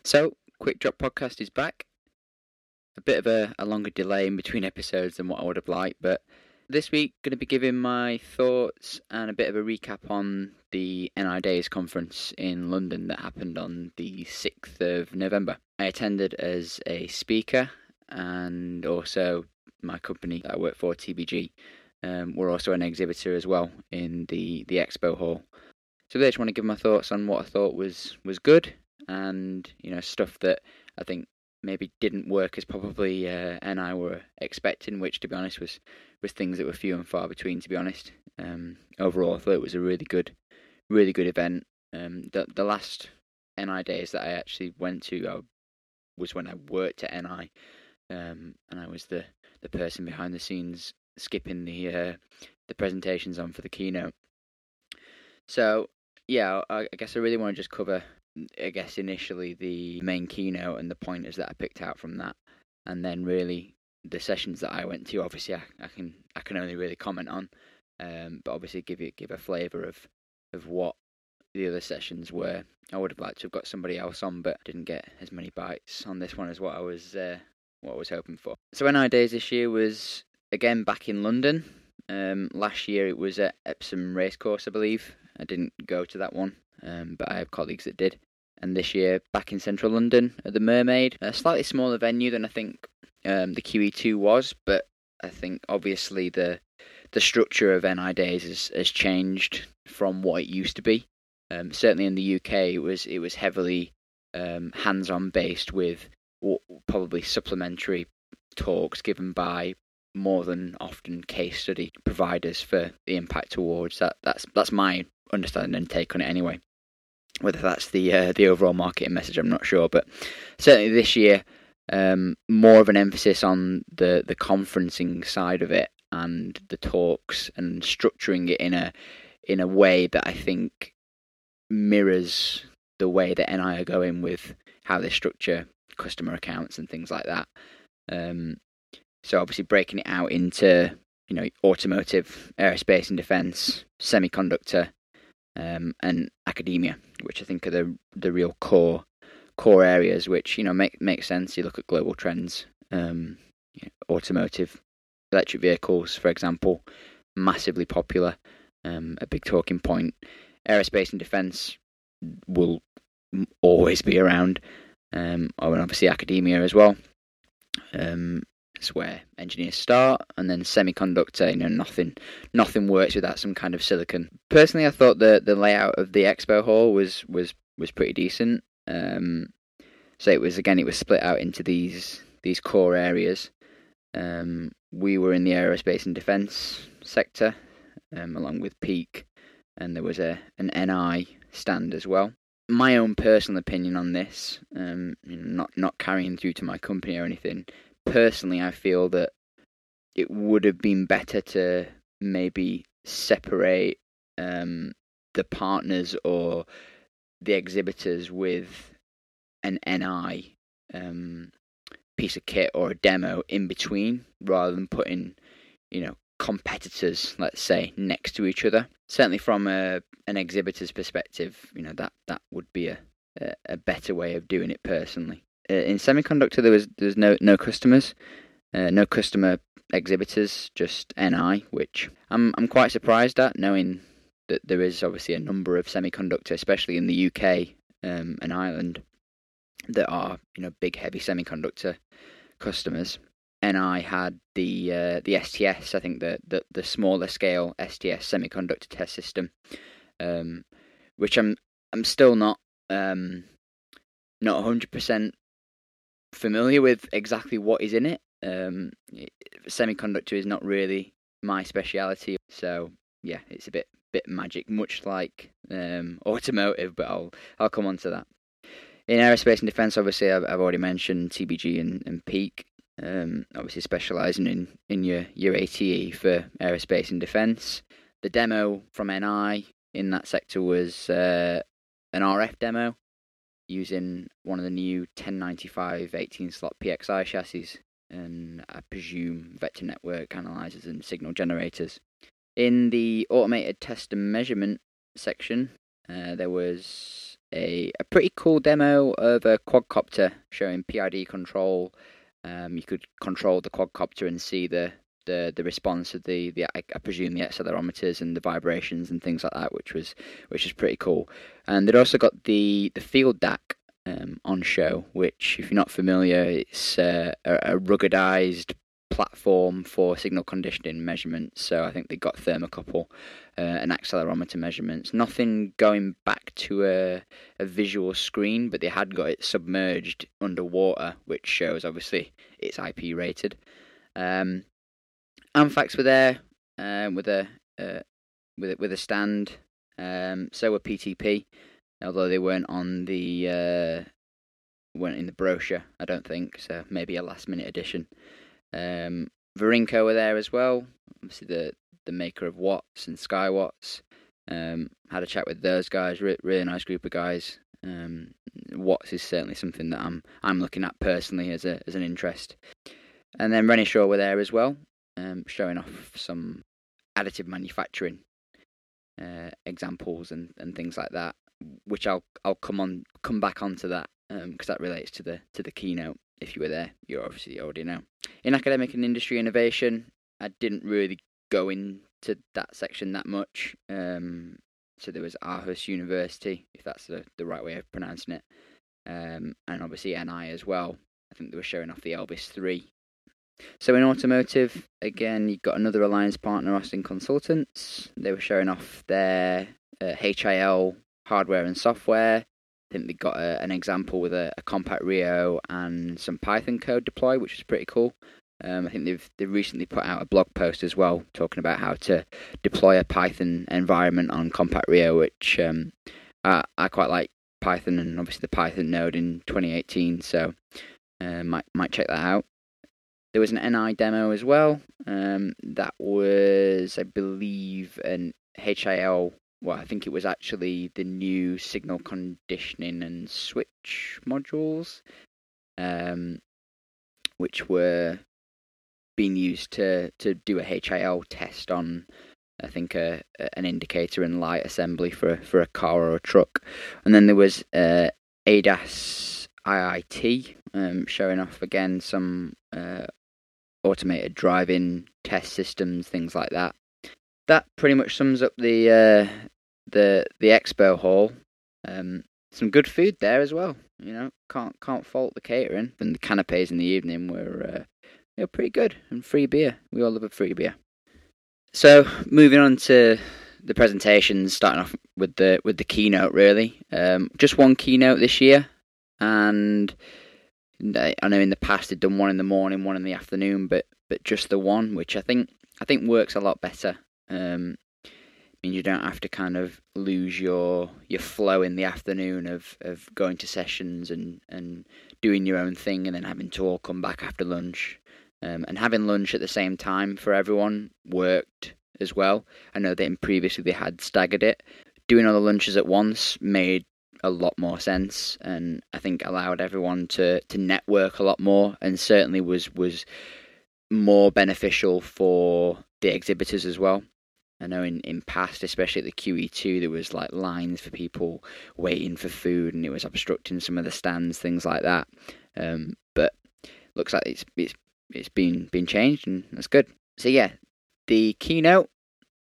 So, Quick Drop Podcast is back. A bit of a longer delay in between episodes than what I would have liked, but this week going to be giving my thoughts and a bit of a recap on the NI Days conference in London that happened on the 6th of November. I attended as a speaker, and also my company that I work for, TBG, were also an exhibitor as well in the expo hall. So I just want to give my thoughts on what I thought was good, and stuff that I think maybe didn't work as probably NI were expecting, which to be honest was things that were few and far between. To be honest, overall I thought it was a really good event. The last NI Days that I actually went to was when I worked at NI, and I was the person behind the scenes skipping the presentations on for the keynote. So yeah, I guess I really want to just cover, initially the main keynote and the pointers that I picked out from that, and then really the sessions that I went to. Obviously, I can only really comment on, but obviously give a flavour of what the other sessions were. I would have liked to have got somebody else on, but didn't get as many bites on this one as what I was hoping for. So NI Days this year was again back in London. Last year it was at Epsom Racecourse, I believe. I didn't go to that one, but I have colleagues that did. And this year, back in central London at the Mermaid, a slightly smaller venue than I think the QE2 was, but I think obviously the structure of NI Days has changed from what it used to be. Certainly in the UK, it was heavily hands-on based, with probably supplementary talks given by more than often case study providers for the Impact Awards. That's my understanding and take on it anyway. Whether that's the overall marketing message, I'm not sure, but certainly this year, more of an emphasis on the conferencing side of it and the talks, and structuring it in a way that I think mirrors the way that NI are going with how they structure customer accounts and things like that. So obviously breaking it out into automotive, aerospace and defence, semiconductor, and academia, which I think are the real core areas, which make sense. You look at global trends, automotive, electric vehicles, for example, massively popular, a big talking point. Aerospace and defence will always be around, and obviously academia as well. It's where engineers start, and then semiconductor, nothing works without some kind of silicon. Personally, I thought the layout of the expo hall was pretty decent. So it was split out into these core areas. We were in the aerospace and defence sector, along with Peak, and there was an NI stand as well. My own personal opinion on this, not carrying through to my company or anything. Personally, I feel that it would have been better to maybe separate the partners or the exhibitors with an NI piece of kit or a demo in between, rather than putting competitors, let's say, next to each other. Certainly from an exhibitor's perspective, that would be a better way of doing it personally. In semiconductor, there was no customers, no customer exhibitors, just NI, which I'm quite surprised at, knowing that there is obviously a number of semiconductor, especially in the UK and Ireland, that are big heavy semiconductor customers. NI had the STS, I think the smaller scale STS semiconductor test system, which I'm still not 100% familiar with exactly what is in it. Semiconductor is not really my speciality, so yeah, it's a bit magic, much like automotive, but I'll come on to that. In aerospace and defence, obviously I've already mentioned TBG and Peak, obviously specialising in your ATE for aerospace and defence. The demo from NI in that sector was an RF demo, using one of the new 1095 18-slot PXI chassis, and I presume vector network analyzers and signal generators. In the automated test and measurement section, there was a pretty cool demo of a quadcopter showing PID control. You could control the quadcopter and see the response of the I presume the accelerometers and the vibrations and things like that, which is pretty cool. And they'd also got the field DAC on show, which, if you're not familiar, it's a ruggedized platform for signal conditioning measurements. So I think they got thermocouple and accelerometer measurements. Nothing going back to a visual screen, but they had got it submerged underwater, which shows obviously it's IP rated. Amfax were there with a stand. So were PTP, although they weren't on the weren't in the brochure, I don't think. So maybe a last minute addition. Varinko were there as well. Obviously the maker of Watts and Skywatts. Had a chat with those guys. Really nice group of guys. Watts is certainly something that I'm looking at personally as an interest. And then Renishaw were there as well, showing off some additive manufacturing examples and things like that, which I'll come back onto that because that relates to the keynote. If you were there, you obviously already know. In academic and industry innovation, I didn't really go into that section that much. So there was Aarhus University, if that's the right way of pronouncing it, and obviously NI as well. I think they were showing off the Elvis 3. So in automotive, again, you've got another alliance partner, Austin Consultants. They were showing off their HIL hardware and software. I think they got an example with a Compact Rio and some Python code deploy, which is pretty cool. I think they've recently put out a blog post as well talking about how to deploy a Python environment on Compact Rio, which I quite like Python and obviously the Python node in 2018, so might check that out. There was an NI demo as well. That was, I believe, an HIL. Well, I think it was actually the new signal conditioning and switch modules, which were being used to do a HIL test on, I think, an indicator and light assembly for a car or a truck. And then there was ADAS IIT showing off again some automated driving test systems, things like that. That pretty much sums up the expo hall. Some good food there as well. You know, can't fault the catering. And the canapes in the evening were pretty good, and free beer. We all love a free beer. So moving on to the presentations, starting off with the keynote. Really, just one keynote this year, and I know in the past they'd done one in the morning, one in the afternoon, but just the one, which I think works a lot better. Means you don't have to kind of lose your flow in the afternoon of going to sessions and doing your own thing and then having to all come back after lunch. And having lunch at the same time for everyone worked as well. I know that previously they had staggered it. Doing all the lunches at once made a lot more sense, and I think allowed everyone to network a lot more, and certainly was more beneficial for the exhibitors as well. I know in past, especially at the QE2, there was like lines for people waiting for food, and it was obstructing some of the stands, things like that. But looks like it's been changed, and that's good. So yeah, the keynote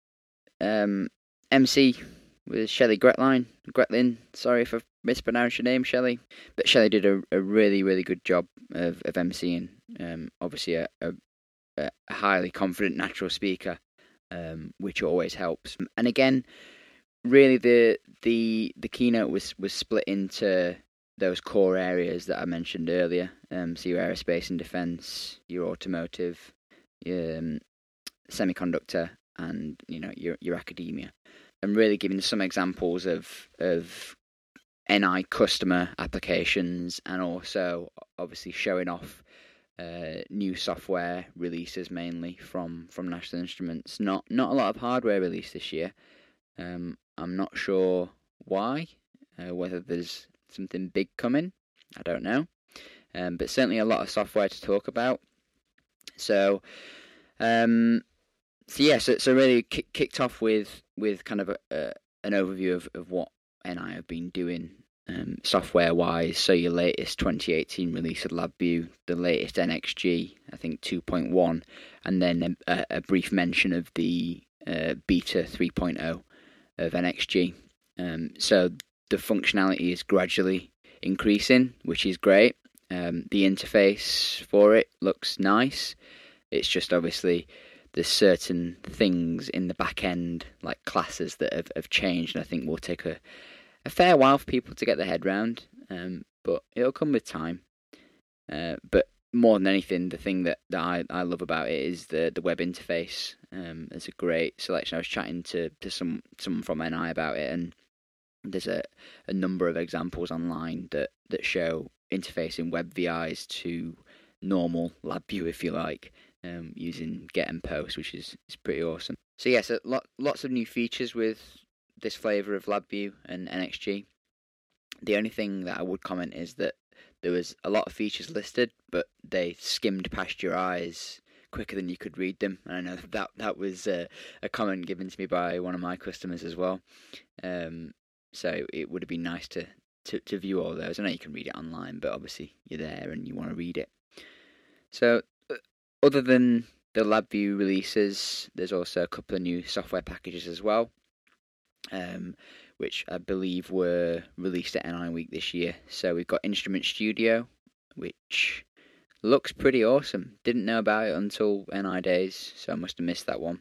MC was Shelley Gretlin. Sorry if I've mispronounced your name, Shelley, but Shelley did a really, really good job of MCing. Obviously a highly confident natural speaker, which always helps. And again, really the keynote was split into those core areas that I mentioned earlier. So your aerospace and defence, your automotive, your semiconductor, and your academia, and really giving some examples of NI customer applications, and also obviously showing off new software releases mainly from National Instruments. Not a lot of hardware released this year. I'm not sure why. Whether there's something big coming, I don't know. But certainly a lot of software to talk about. So really kicked off with kind of an overview of what NI have been doing software-wise. So your latest 2018 release of LabVIEW, the latest NXG, I think 2.1, and then a brief mention of the beta 3.0 of NXG. So the functionality is gradually increasing, which is great. The interface for it looks nice. It's just obviously there's certain things in the back end, like classes, that have changed, and I think will take a fair while for people to get their head round. But it'll come with time. But more than anything, the thing that I love about it is the web interface. There's a great selection. I was chatting to someone from NI about it, and there's a number of examples online that show interfacing web VIs to normal LabVIEW, if you like, using get and post, which is pretty awesome. So yeah, so lots of new features with this flavour of LabVIEW and NXG. The only thing that I would comment is that there was a lot of features listed, but they skimmed past your eyes quicker than you could read them. And I know that was a comment given to me by one of my customers as well. So it would have been nice to view all those. I know you can read it online, but obviously you're there and you want to read it. So other than the LabVIEW releases, there's also a couple of new software packages as well, which I believe were released at NI Week this year. So we've got Instrument Studio, which looks pretty awesome. Didn't know about it until NI Days, so I must have missed that one.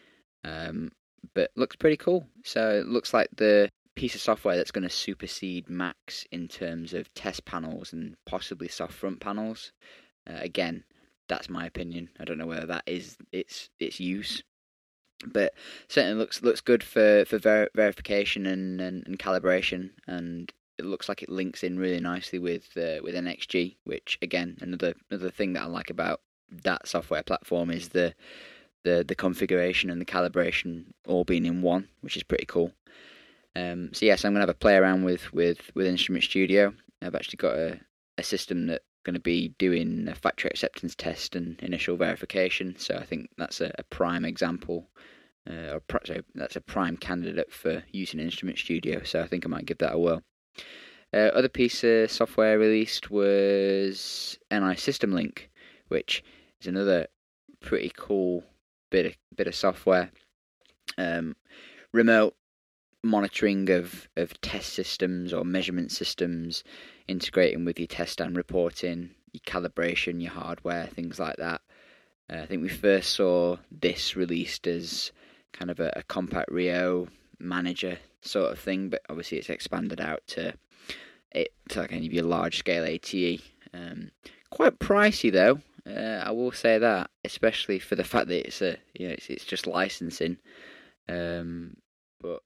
But looks pretty cool. So it looks like the piece of software that's going to supersede Max in terms of test panels and possibly soft front panels. Again, that's my opinion. I don't know whether that is its use, but certainly looks good for verification and calibration, and it looks like it links in really nicely with NXG, which again, another thing that I like about that software platform is the configuration and the calibration all being in one, which is pretty cool. So yes, I'm gonna have a play around with Instrument Studio. I've actually got a system that's going to be doing a factory acceptance test and initial verification. So I think that's a prime example, that's a prime candidate for using Instrument Studio. So I think I might give that a whirl. Other piece of software released was NI System Link, which is another pretty cool bit of software. Remote monitoring of test systems or measurement systems, integrating with your test and reporting, your calibration, your hardware, things like that. I think we first saw this released as kind of a Compact Rio manager sort of thing, but obviously it's expanded out to like any of your large scale ATE. Quite pricey though, I will say that, especially for the fact that it's just licensing. But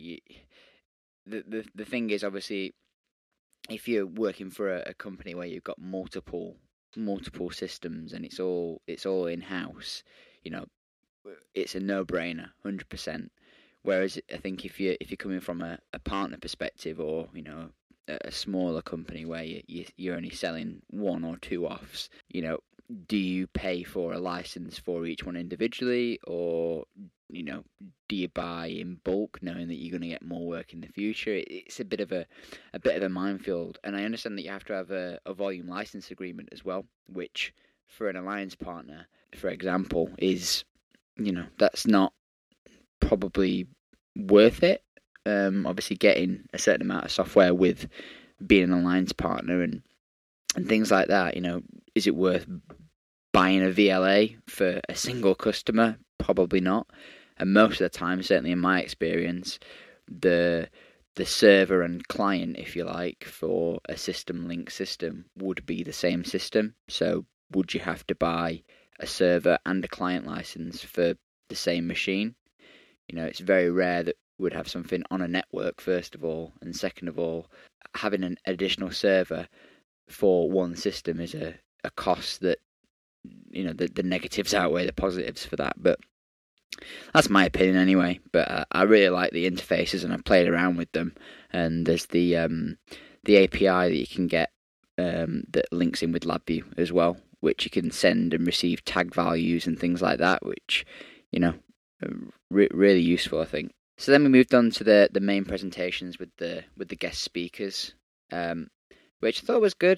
the thing is, obviously, if you're working for a company where you've got multiple systems and it's all in house, it's a no-brainer, 100%. Whereas I think if you're coming from a partner perspective, or a smaller company where you're only selling one or two offs, do you pay for a license for each one individually, or do you buy in bulk knowing that you're going to get more work in the future? It's a bit of a minefield, and I understand that you have to have a volume license agreement as well, which for an alliance partner, for example, is that's not probably worth it. Obviously getting a certain amount of software with being an alliance partner and things like that, is it worth buying a VLA for a single customer? Probably not. And most of the time, certainly in my experience, the server and client, if you like, for a system link system would be the same system. So would you have to buy a server and a client license for the same machine? It's very rare that we'd have something on a network, first of all, and second of all, having an additional server for one system is a cost that the negatives outweigh the positives for that. But that's my opinion anyway. But I really like the interfaces, and I've played around with them. And there's the API that you can get that links in with LabVIEW as well, which you can send and receive tag values and things like that, which really useful, I think. So then we moved on to the main presentations with the guest speakers. which I thought was good.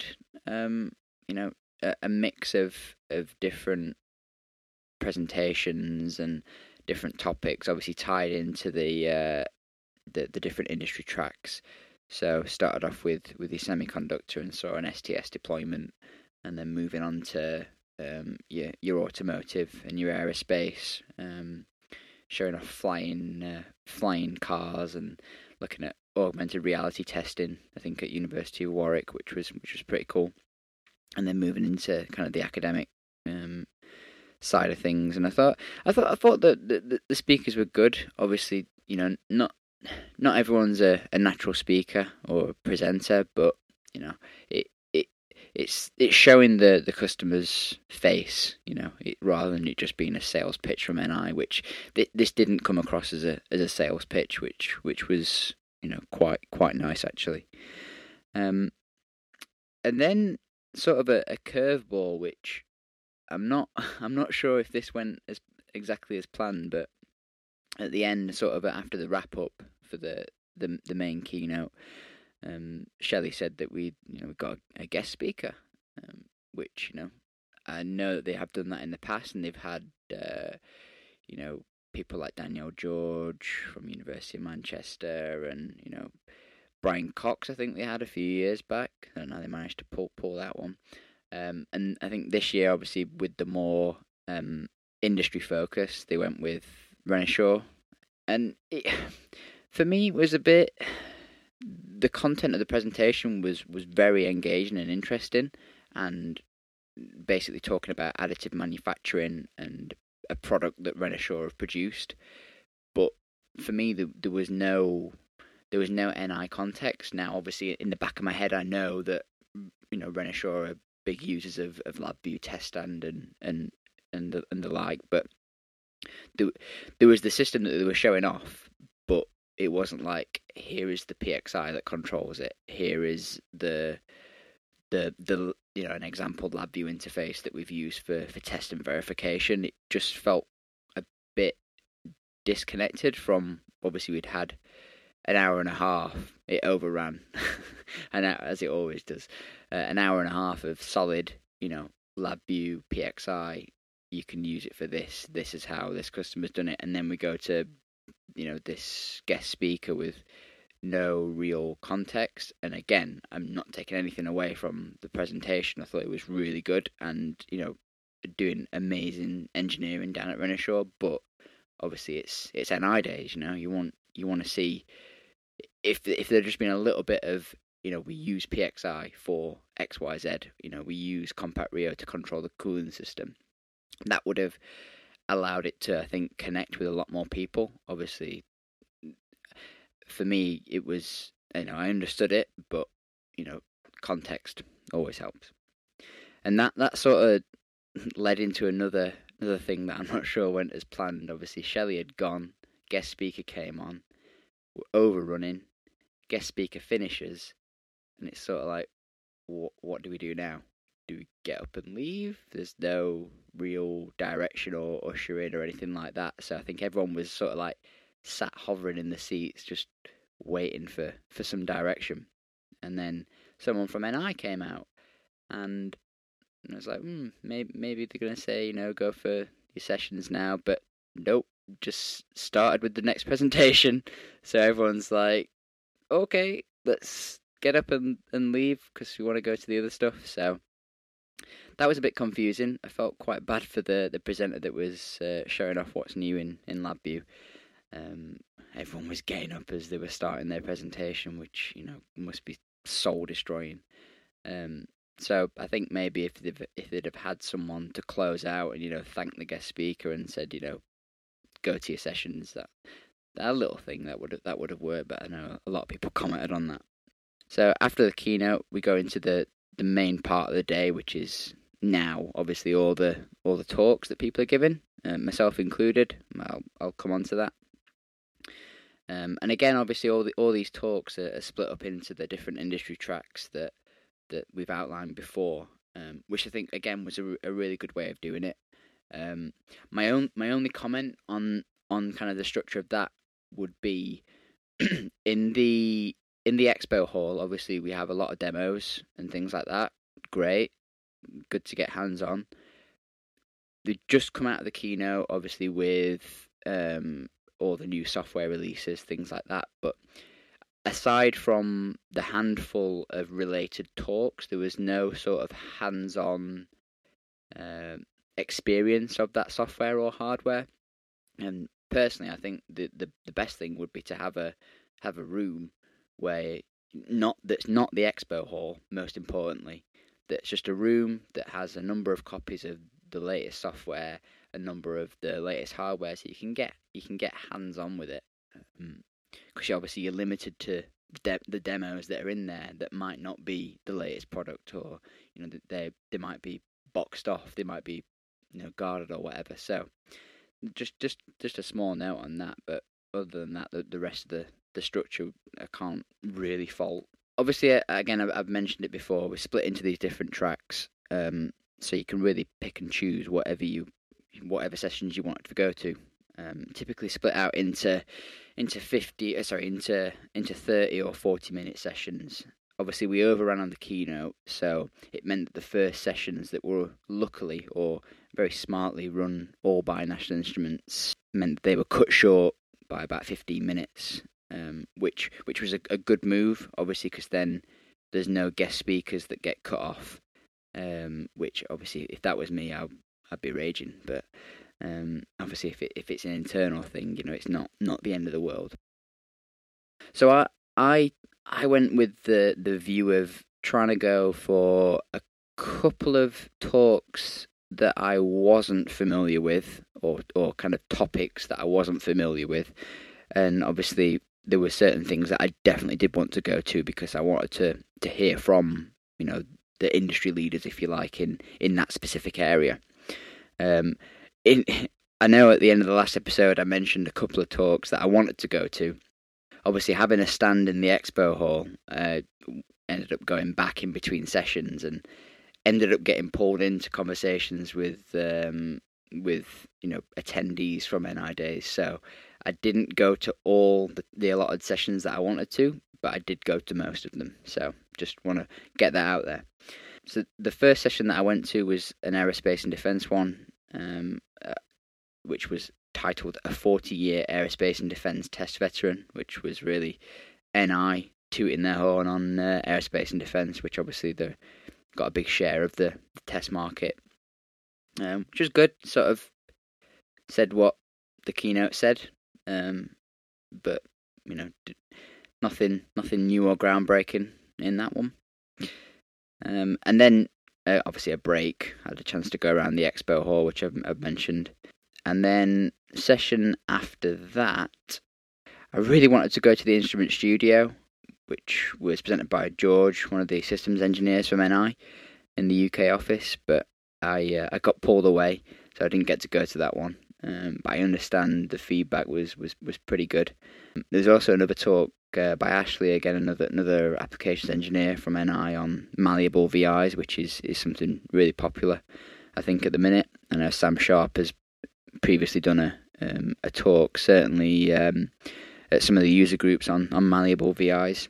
A mix of different presentations and different topics, obviously tied into the different industry tracks. So started off with your semiconductor and saw an STS deployment, and then moving on to your automotive and your aerospace, showing off flying cars and looking at augmented reality testing. I think at University of Warwick, which was pretty cool. And then moving into kind of the academic side of things. And I thought that the speakers were good. Obviously, not everyone's a natural speaker or a presenter, but it's showing the customer's face, rather than it just being a sales pitch from NI, which this didn't come across as a sales pitch, which was quite nice actually. And then sort of a curveball, which I'm not sure if this went as exactly as planned, but at the end, sort of after the wrap up for the main keynote, Shelley said that we got a guest speaker, which I know that they have done that in the past, and they've had people like Danielle George from University of Manchester, and Brian Cox, I think they had a few years back, and now they managed to pull that one. And I think this year, obviously, with the more industry focus, they went with Renishaw, and for me, it was a bit. The content of the presentation was very engaging and interesting, and basically talking about additive manufacturing and a product that Renishaw have produced. But for me, there was no NI context. Now, obviously, in the back of my head, I know that Renishaw are big users of LabVIEW test stand and the like, but there was the system that they were showing off, but it wasn't like, here is the PXI that controls it. Here is the an example LabVIEW interface that we've used for test and verification. It just felt a bit disconnected from, obviously we'd had an hour and a half. It overran, and as it always does, an hour and a half of solid, LabVIEW PXI. You can use it for this. This is how this customer's done it, and then we go to this guest speaker with no real context. And again, I'm not taking anything away from the presentation. I thought it was really good, and doing amazing engineering down at Renishaw. But obviously, it's NI days. You want to see if there'd just been a little bit of we use PXI for XYZ. We use Compact Rio to control the cooling system. That would have allowed it to, I think, connect with a lot more people. Obviously, for me, it was, I understood it, but, context always helps. And that sort of led into another thing that I'm not sure went as planned. Obviously, Shelley had gone, guest speaker came on, we're overrunning, guest speaker finishes, and it's sort of like, what do we do now? Do we get up and leave? There's no real direction or usher in or anything like that. So I think everyone was sort of like sat hovering in the seats, just waiting for some direction. And then someone from NI came out, and I was like, maybe they're going to say, go for your sessions now. But nope, just started with the next presentation. So everyone's like, okay, let's get up and leave because we want to go to the other stuff. So that was a bit confusing. I felt quite bad for the presenter that was showing off what's new in LabVIEW. Everyone was getting up as they were starting their presentation, which must be soul destroying. So I think maybe if they'd have had someone to close out and thank the guest speaker and said go to your sessions, that little thing that would have worked. But I know a lot of people commented on that. So after the keynote, we go into the main part of the day, which is now obviously all the talks that people are giving, myself included. I'll come on to that. And again, obviously all these talks are split up into the different industry tracks that we've outlined before, which I think again was a really good way of doing it. My only comment on kind of the structure of that would be in the in the expo hall, obviously we have a lot of demos and things like that. Great, good to get hands on. They just come out of the keynote, obviously with all the new software releases, things like that. But aside from the handful of related talks, there was no sort of hands-on experience of that software or hardware. And personally, I think the best thing would be to have a room where that's not the expo hall. Most importantly, that's just a room that has a number of copies of the latest software, a number of the latest hardware, so you can get hands on with it. Because obviously you're limited to the demos that are in there that might not be the latest product, or they might be boxed off, they might be guarded or whatever. So just a small note on that. But other than that, the rest of the structure I can't really fault. Obviously, again, I've mentioned it before. We're split into these different tracks, so you can really pick and choose whatever sessions you want to go to. Typically split out into 30 or 40-minute sessions. Obviously, we overran on the keynote, so it meant that the first sessions that were luckily or very smartly run all by National Instruments meant that they were cut short by about 15 minutes, which was a good move, obviously, because then there's no guest speakers that get cut off, which obviously, if that was me, I'd be raging. But obviously, if it's an internal thing, it's not the end of the world. So I went with the view of trying to go for a couple of talks that I wasn't familiar with, or kind of topics that I wasn't familiar with, and obviously there were certain things that I definitely did want to go to because I wanted to hear from the industry leaders, if you like, in that specific area. I know at the end of the last episode I mentioned a couple of talks that I wanted to go to. Obviously, having a stand in the expo hall ended up going back in between sessions and ended up getting pulled into conversations with attendees from NI Days. So I didn't go to all the allotted sessions that I wanted to, but I did go to most of them. So just want to get that out there. So the first session that I went to was an aerospace and defence one, which was titled A 40-Year Aerospace and Defence Test Veteran, which was really NI tooting their horn on aerospace and defence, which obviously they've got a big share of the test market, which was good. Sort of said what the keynote said, but nothing new or groundbreaking in that one. And then obviously a break. I had a chance to go around the expo hall, which I've mentioned. And then session after that, I really wanted to go to the instrument studio, which was presented by George, one of the systems engineers from NI in the UK office, but I got pulled away, so I didn't get to go to that one. But I understand the feedback was pretty good. There's also another talk by Ashley, again another applications engineer from NI, on malleable VIs, which is something really popular, I think, at the minute. I know Sam Sharp has previously done a talk, certainly at some of the user groups on malleable VIs.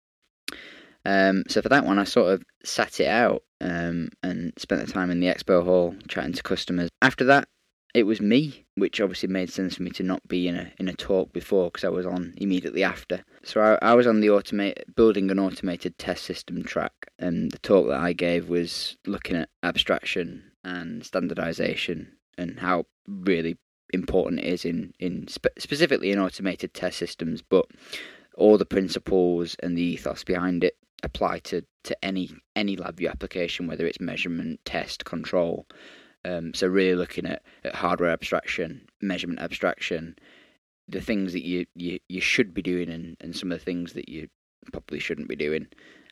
So for that one, I sort of sat it out and spent the time in the expo hall chatting to customers. After that, it was me, which obviously made sense for me to not be in a talk before, because I was on immediately after. So I was on the building an automated test system track, and the talk that I gave was looking at abstraction and standardization and how really important it is in specifically in automated test systems, but all the principles and the ethos behind it apply to any LabVIEW application, whether it's measurement, test, control. So really looking at hardware abstraction, measurement abstraction, the things that you should be doing, and some of the things that you probably shouldn't be doing.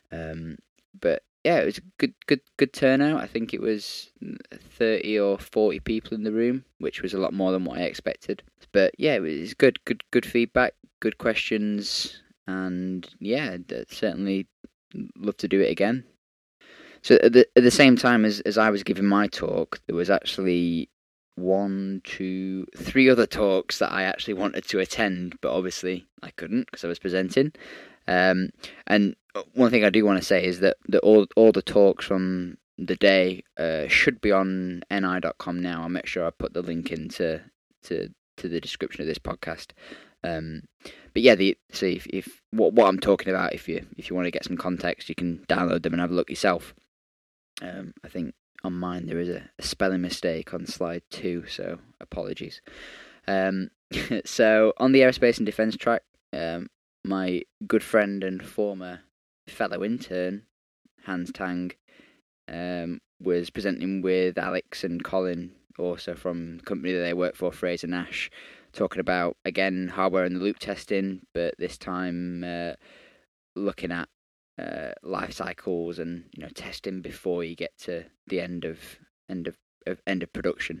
But yeah, it was a good turnout. I think it was 30 or 40 people in the room, which was a lot more than what I expected. But yeah, it was good feedback, good questions, and yeah, certainly love to do it again. So at the same time as I was giving my talk, there was actually 1, 2, 3 other talks that I actually wanted to attend, but obviously I couldn't because I was presenting. And one thing I do want to say is that all the talks from the day should be on ni.com now. I'll make sure I put the link into to the description of this podcast. But yeah, so if what I'm talking about, if you want to get some context, you can download them and have a look yourself. I think on mine there is a spelling mistake on slide 2, so apologies. So on the aerospace and defence track, my good friend and former fellow intern, Hans Tang, was presenting with Alex and Colin, also from the company that they work for, Fraser Nash, talking about, again, hardware in the loop testing, but this time looking at life cycles and testing before you get to the end of production,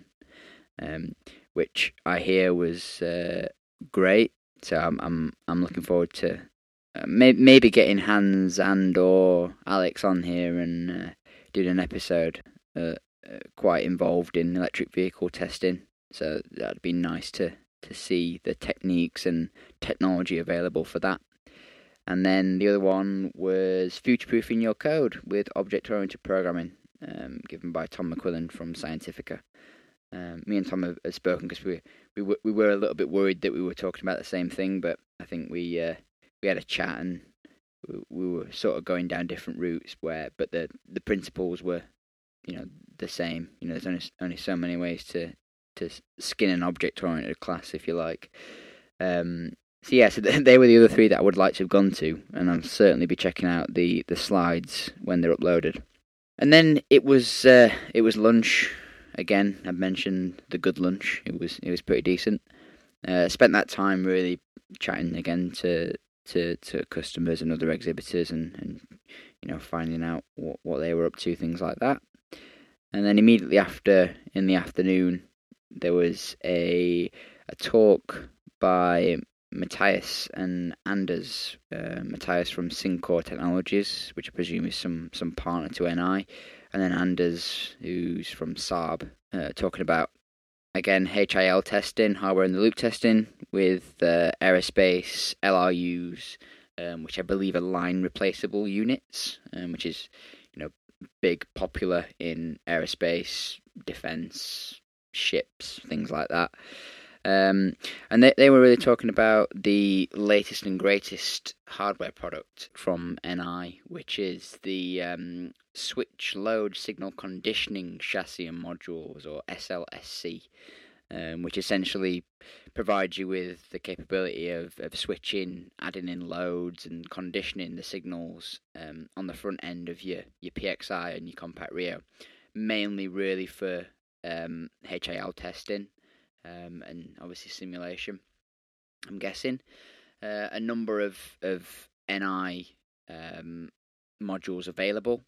which I hear was great. So I'm looking forward to maybe getting Hans and or Alex on here and doing an episode quite involved in electric vehicle testing. So that'd be nice to see the techniques and technology available for that. And then the other one was Future-Proofing Your Code with Object-Oriented Programming, given by Tom McQuillan from Scientifica. Me and Tom have spoken because we were a little bit worried that we were talking about the same thing, but I think we had a chat and we were sort of going down different routes but the principles were the same. There's only so many ways to skin an object-oriented class, if you like. So yeah, so they were the other 3 that I would like to have gone to, and I'll certainly be checking out the slides when they're uploaded. And then it was lunch. Again, I mentioned the good lunch. It was pretty decent. Spent that time really chatting again to customers and other exhibitors, and finding out what they were up to, things like that. And then immediately after, in the afternoon, there was a talk by Matthias and Anders. Matthias from Syncor Technologies, which I presume is some partner to NI, and then Anders, who's from Saab, talking about, again, HIL testing, hardware in the loop testing, with aerospace LRUs, which I believe are line replaceable units, which is big, popular in aerospace, defence, ships, things like that. And they were really talking about the latest and greatest hardware product from NI, which is the Switch Load Signal Conditioning Chassis and Modules, or SLSC, which essentially provides you with the capability of switching, adding in loads and conditioning the signals on the front end of your PXI and your Compact Rio, mainly really for HIL testing. And obviously simulation, I'm guessing. A number of NI modules available.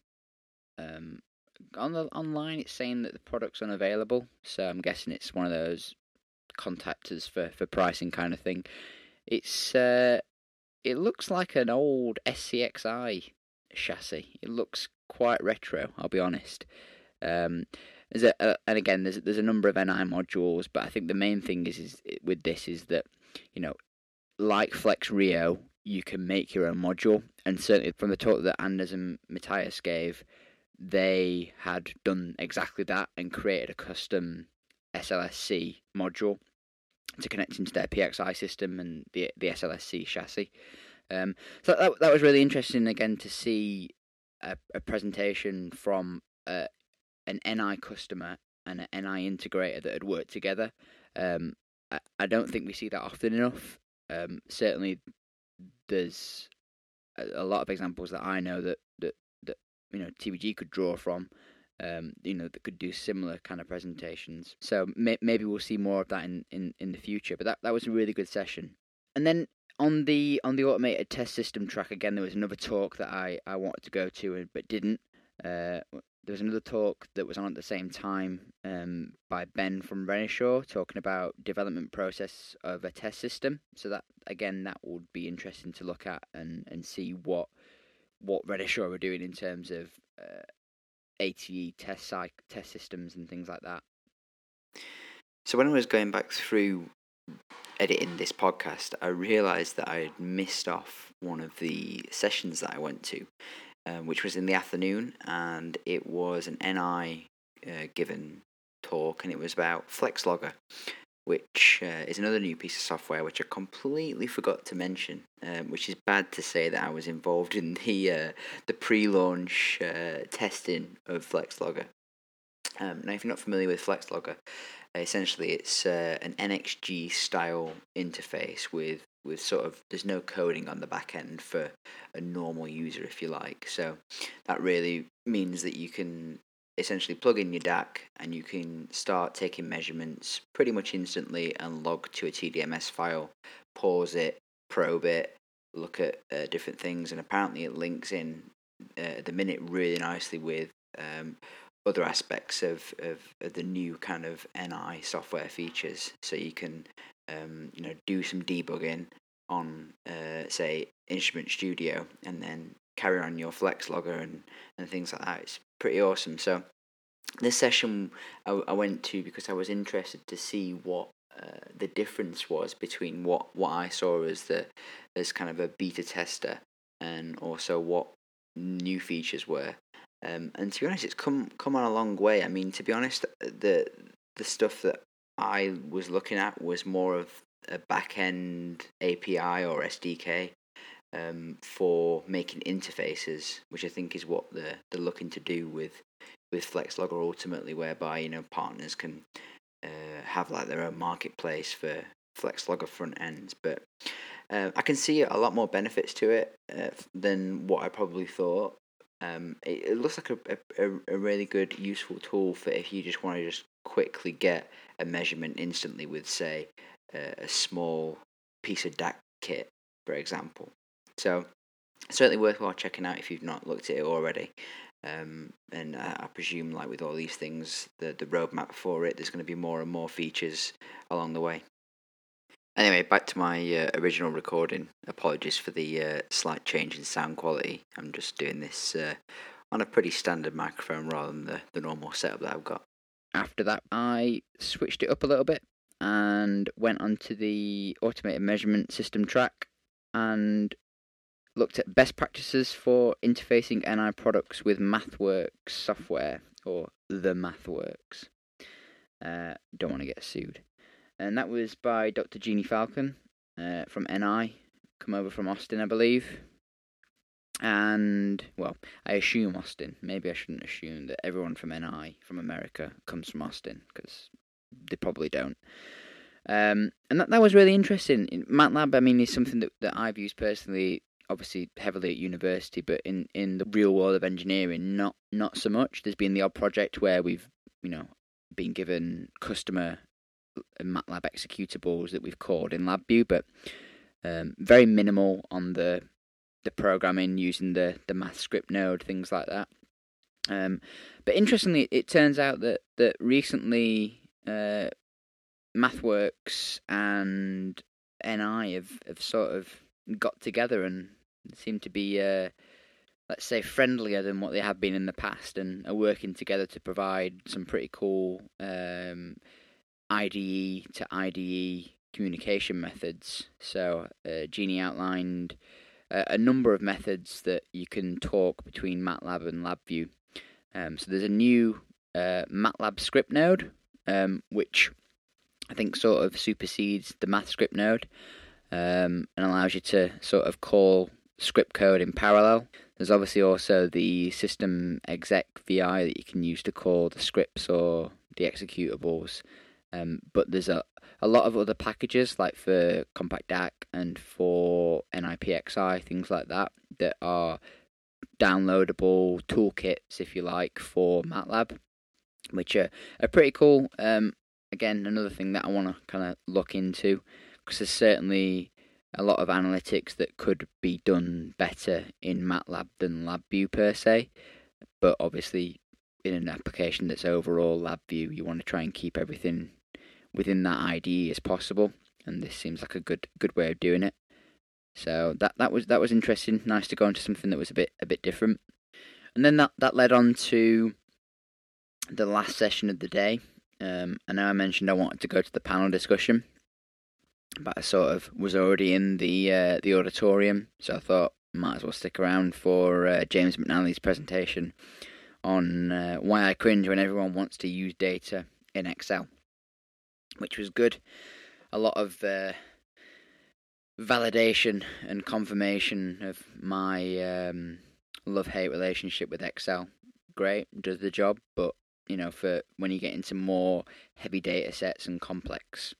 Online it's saying that the product's unavailable, so I'm guessing it's one of those contact us for pricing kind of thing. It looks like an old SCXI chassis. It looks quite retro, I'll be honest. And again, there's a number of NI modules, but I think the main thing is with this is that like Flex Rio, you can make your own module, and certainly from the talk that Anders and Matthias gave, they had done exactly that and created a custom SLSC module to connect into their PXI system and the SLSC chassis. So that was really interesting again to see a presentation from an NI customer and an NI integrator that had worked together. I don't think we see that often enough. Certainly, there's a lot of examples that I know that TVG could draw from. That could do similar kind of presentations. So maybe we'll see more of that in the future. But that was a really good session. And then on the automated test system track, again, there was another talk that I wanted to go to but didn't. There was another talk that was on at the same time by Ben from Renishaw, talking about development process of a test system. So that would be interesting to look at and see what Renishaw were doing in terms of ATE test systems and things like that. So when I was going back through editing this podcast, I realised that I had missed off one of the sessions that I went to, which was in the afternoon, and it was an NI given talk, and it was about FlexLogger, which is another new piece of software which I completely forgot to mention, which is bad to say that I was involved in the pre-launch testing of FlexLogger. Now, if you're not familiar with FlexLogger, essentially it's an NXG style interface with sort of, there's no coding on the back end for a normal user, if you like. So that really means that you can essentially plug in your DAC and you can start taking measurements pretty much instantly and log to a TDMS file, pause it, probe it, look at different things, and apparently it links in the minute really nicely with other aspects of the new kind of NI software features. So you can do some debugging on say Instrument Studio and then carry on your FlexLogger and things like that. It's pretty awesome. So this session I went to because I was interested to see what the difference was between what I saw as kind of a beta tester and also what new features were. And to be honest, it's come on a long way. I mean, to be honest, the stuff that I was looking at was more of a back end API or SDK for making interfaces, which I think is what they're looking to do with FlexLogger ultimately, whereby partners can have like their own marketplace for FlexLogger front ends. But I can see a lot more benefits to it than what I probably thought. It looks like a really good, useful tool for if you just want to just quickly get a measurement instantly with, say, a small piece of DAC kit, for example. So, certainly worthwhile checking out if you've not looked at it already. And I presume, like with all these things, the roadmap for it, there's going to be more and more features along the way. Anyway, back to my original recording. Apologies for the slight change in sound quality. I'm just doing this on a pretty standard microphone rather than the normal setup that I've got. After that, I switched it up a little bit and went onto the automated measurement system track and looked at best practices for interfacing NI products with MathWorks software, or the MathWorks. Don't want to get sued. And that was by Dr. Jeannie Falcon from NI, come over from Austin, I believe. And, well, I assume Austin. Maybe I shouldn't assume that everyone from NI, from America, comes from Austin, because they probably don't. And that was really interesting. MATLAB, I mean, is something that I've used personally, obviously heavily at university, but in the real world of engineering, not so much. There's been the odd project where we've, been given customer MATLAB executables that we've called in LabVIEW, but very minimal on the programming using the math script node, things like that. But interestingly, it turns out that recently MathWorks and NI have sort of got together and seem to be, let's say, friendlier than what they have been in the past, and are working together to provide some pretty cool IDE to IDE communication methods. So Jeannie outlined a number of methods that you can talk between MATLAB and LabVIEW. So there's a new MATLAB script node, which I think sort of supersedes the math script node, and allows you to sort of call script code in parallel. There's obviously also the system exec VI that you can use to call the scripts or the executables. But there's a lot of other packages, like for Compact DAC and for NIPXI, things like that are downloadable toolkits, if you like, for MATLAB, which are pretty cool. Again, another thing that I want to kind of look into, because there's certainly a lot of analytics that could be done better in MATLAB than LabVIEW per se, but obviously in an application that's overall LabVIEW, you want to try and keep everything within that IDE as possible, and this seems like a good way of doing it. So that was interesting. Nice to go into something that was a bit different. And then that led on to the last session of the day. I know I mentioned I wanted to go to the panel discussion. but I sort of was already in the auditorium, so I thought might as well stick around for James McNally's presentation on why I cringe when everyone wants to use data in Excel, which was good. A lot of validation and confirmation of my love-hate relationship with Excel. Great, does the job, but for when you get into more heavy data sets and complex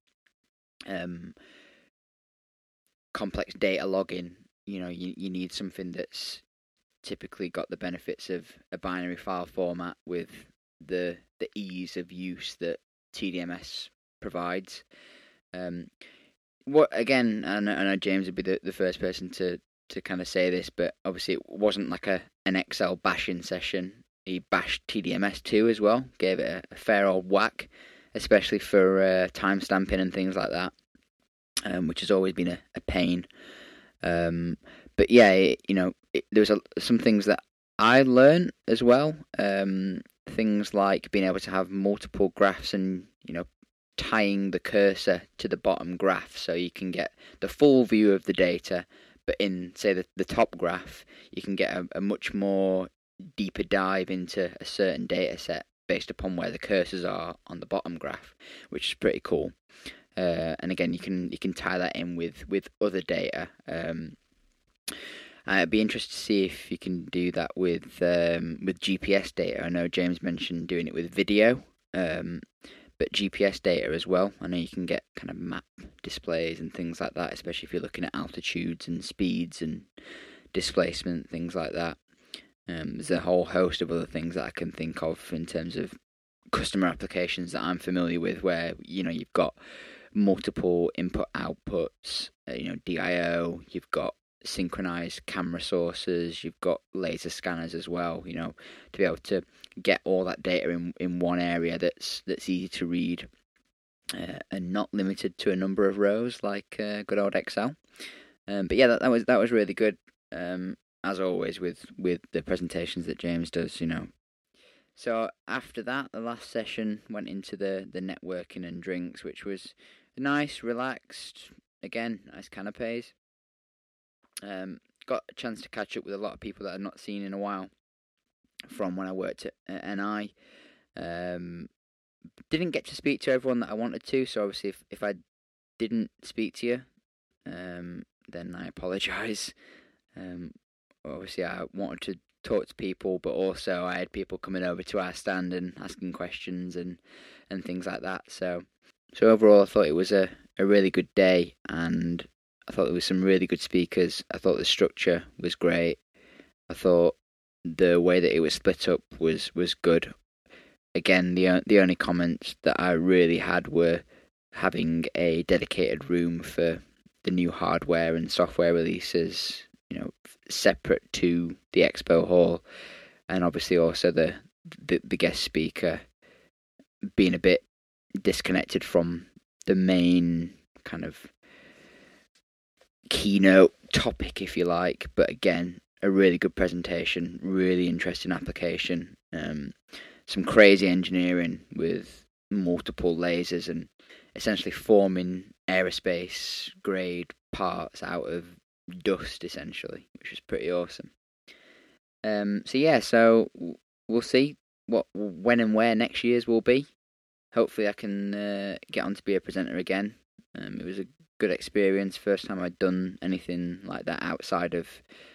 data logging, you need something that's typically got the benefits of a binary file format with the ease of use that TDMS provides. What again? I know James would be the first person to kind of say this, but obviously it wasn't like an Excel bashing session. He bashed TDMS too as well, gave it a fair old whack, especially for timestamping and things like that, which has always been a pain. But yeah, there was some things that I learned as well. Things like being able to have multiple graphs and tying the cursor to the bottom graph so you can get the full view of the data, but in say the top graph you can get a much more deeper dive into a certain data set based upon where the cursors are on the bottom graph, which is pretty cool. And again, you can tie that in with other data. I'd be interested to see if you can do that with GPS data. I know James mentioned doing it with video, but GPS data as well. I know you can get kind of map displays and things like that, especially if you're looking at altitudes and speeds and displacement, things like that. There's a whole host of other things that I can think of in terms of customer applications that I'm familiar with, where you've got multiple input outputs, DIO, you've got synchronized camera sources, you've got laser scanners as well, to be able to get all that data in one area that's easy to read, and not limited to a number of rows like good old Excel. But yeah, that was really good. As always with the presentations that James does, So after that, the last session went into the networking and drinks, which was nice, relaxed, again, nice canapes. Got a chance to catch up with a lot of people that I'd not seen in a while from when I worked at NI. Didn't get to speak to everyone that I wanted to, so obviously if I didn't speak to you, then I apologise. Obviously I wanted to talk to people, but also I had people coming over to our stand and asking questions and things like that. So overall, I thought it was a really good day, and I thought there was some really good speakers. I thought the structure was great. I thought the way that it was split up was good. Again, the only comments that I really had were having a dedicated room for the new hardware and software releases, separate to the expo hall, and obviously also the guest speaker being a bit disconnected from the main kind of keynote topic, if you like. But again, a really good presentation, really interesting application, some crazy engineering with multiple lasers and essentially forming aerospace grade parts out of dust, essentially, which was pretty awesome. So we'll see when and where next year's will be. Hopefully I can get on to be a presenter again. It was a good experience, first time I'd done anything like that outside of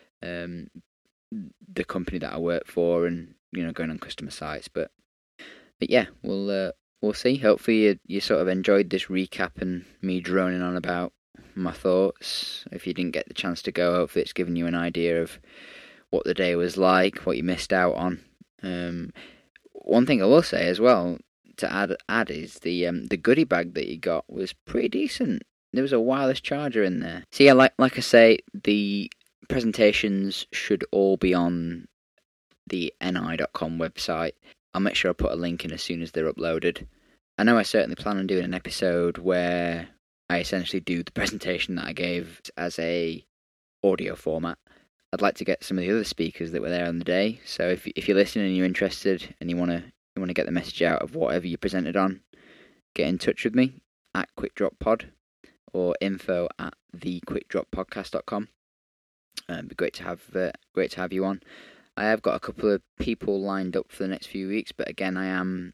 the company that I work for, and going on customer sites. But yeah, we'll see. Hopefully you sort of enjoyed this recap and me droning on about my thoughts. If you didn't get the chance to go, hopefully it's given you an idea of what the day was like, what you missed out on. One thing I will say as well to add is the goodie bag that you got was pretty decent. There was a wireless charger in there. So yeah, like I say, the presentations should all be on the ni.com website. I'll make sure I put a link in as soon as they're uploaded. I know I certainly plan on doing an episode where I essentially do the presentation that I gave as a audio format. I'd like to get some of the other speakers that were there on the day. So if you're listening and you're interested and you want to get the message out of whatever you presented on, get in touch with me at QuickDropPod. or info@thequickdroppodcast.com. It'd be great to have you on. I have got a couple of people lined up for the next few weeks, but again, I am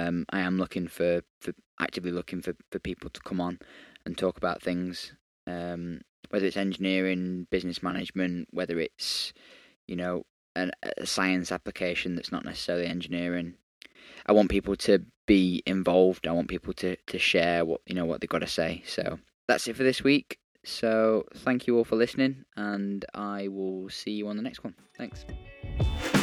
actively looking for people to come on and talk about things, whether it's engineering, business management, whether it's a science application that's not necessarily engineering. I want people to be involved. I want people to share what they've got to say. So that's it for this week. So thank you all for listening, and I will see you on the next one. Thanks.